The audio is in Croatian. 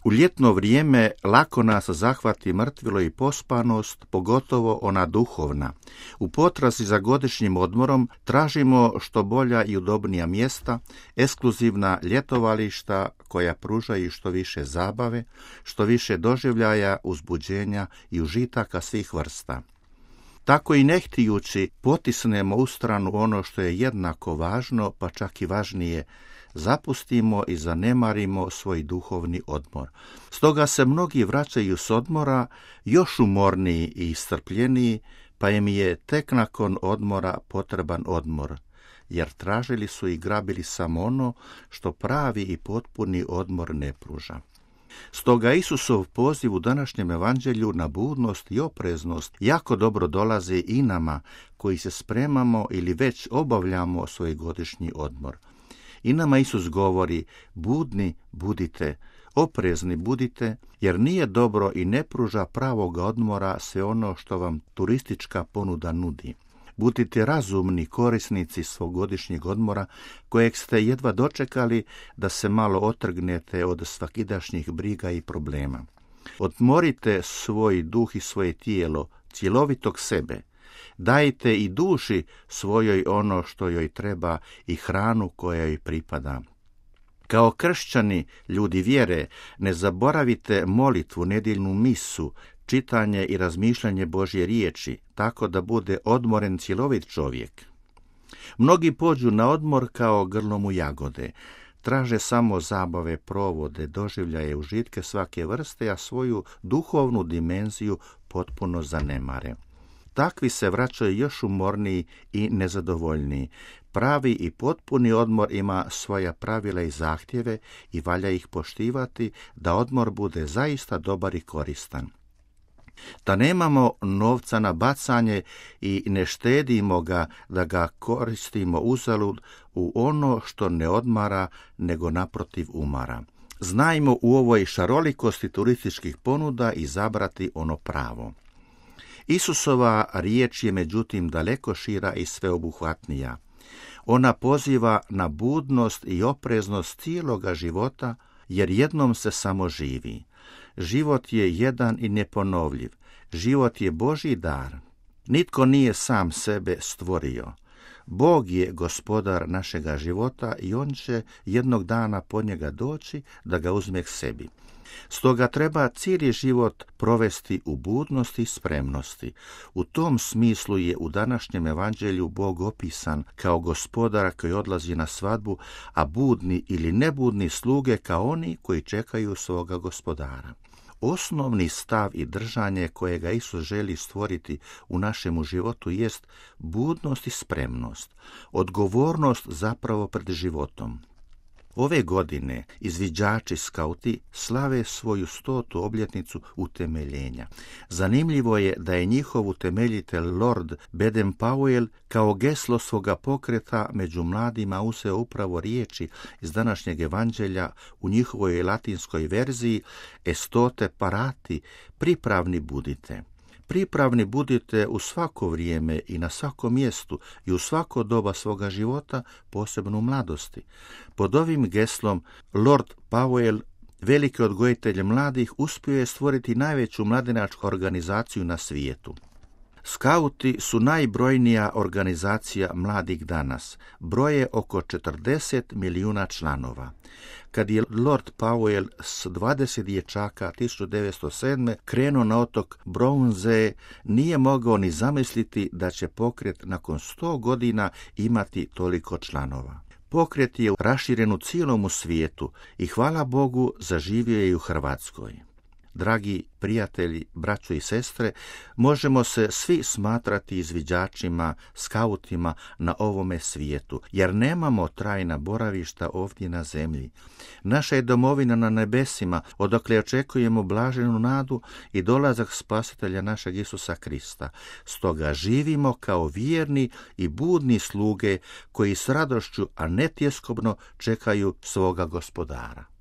U ljetno vrijeme lako nas zahvati mrtvilo i pospanost, pogotovo ona duhovna. U potrazi za godišnjim odmorom tražimo što bolja i udobnija mjesta, ekskluzivna ljetovališta koja pružaju što više zabave, što više doživljaja, uzbuđenja i užitaka svih vrsta. Tako i ne htijući potisnemo u stranu ono što je jednako važno, pa čak i važnije, zapustimo i zanemarimo svoj duhovni odmor. Stoga se mnogi vraćaju s odmora još umorniji i iscrpljeniji, pa im je tek nakon odmora potreban odmor, jer tražili su i grabili samo ono što pravi i potpuni odmor ne pruža. Stoga Isusov poziv u današnjem evanđelju na budnost i opreznost jako dobro dolazi i nama koji se spremamo ili već obavljamo svoj godišnji odmor. I nama Isus govori: budni budite, oprezni budite, jer nije dobro i ne pruža pravoga odmora sve ono što vam turistička ponuda nudi. Budite razumni korisnici svog godišnjeg odmora, kojeg ste jedva dočekali da se malo otrgnete od svakidašnjih briga i problema. Odmorite svoj duh i svoje tijelo, cjelovitog sebe. Dajte i duši svojoj ono što joj treba i hranu koja joj pripada. Kao kršćani, ljudi vjere, ne zaboravite molitvu, nedjeljnu misu, čitanje i razmišljanje Božje riječi, tako da bude odmoren cjelovit čovjek. Mnogi pođu na odmor kao grlom u jagode, traže samo zabave, provode, doživljaje, užitke svake vrste, a svoju duhovnu dimenziju potpuno zanemare. Takvi se vraćaju još umorniji i nezadovoljniji. Pravi i potpuni odmor ima svoja pravila i zahtjeve i valja ih poštivati da odmor bude zaista dobar i koristan. Da nemamo novca na bacanje i ne štedimo ga da ga koristimo uzalud u ono što ne odmara, nego naprotiv umara. Znajmo u ovoj šarolikosti turističkih ponuda izabrati ono pravo. Isusova riječ je međutim daleko šira i sveobuhvatnija. Ona poziva na budnost i opreznost cijeloga života, jer jednom se samo živi. Život je jedan i neponovljiv. Život je Božji dar. Nitko nije sam sebe stvorio. Bog je gospodar našega života i on će jednog dana po njega doći da ga uzme k sebi. Stoga treba cijeli život provesti u budnosti i spremnosti. U tom smislu je u današnjem evanđelju Bog opisan kao gospodar koji odlazi na svadbu, a budni ili nebudni sluge kao oni koji čekaju svoga gospodara. Osnovni stav i držanje kojega Isus želi stvoriti u našemu životu jest budnost i spremnost, odgovornost zapravo pred životom. Ove godine izviđači skauti slave svoju 100. obljetnicu utemeljenja. Zanimljivo je da je njihov utemeljitelj Lord Baden-Powell kao geslo svoga pokreta među mladima uzeo upravo riječi iz današnjeg evanđelja u njihovoj latinskoj verziji Estote parati, pripravni budite. Pripravni budite u svako vrijeme i na svakom mjestu i u svako doba svoga života, posebno u mladosti. Pod ovim geslom Lord Powell, veliki odgojitelj mladih, uspio je stvoriti najveću mladenačku organizaciju na svijetu. Skauti su najbrojnija organizacija mladih danas. Broje oko 40 milijuna članova. Kad je Lord Powell s 20 dječaka 1907. krenuo na otok Brownsea, nije mogao ni zamisliti da će pokret nakon 100 godina imati toliko članova. Pokret je raširen u cijelom svijetu i hvala Bogu zaživio je i u Hrvatskoj. Dragi prijatelji, braćo i sestre, možemo se svi smatrati izviđačima, skautima na ovome svijetu, jer nemamo trajna boravišta ovdje na zemlji. Naša je domovina na nebesima, odakle očekujemo blaženu nadu i dolazak Spasitelja našeg Isusa Krista. Stoga živimo kao vjerni i budni sluge koji s radošću, a ne tjeskobno, čekaju svoga gospodara.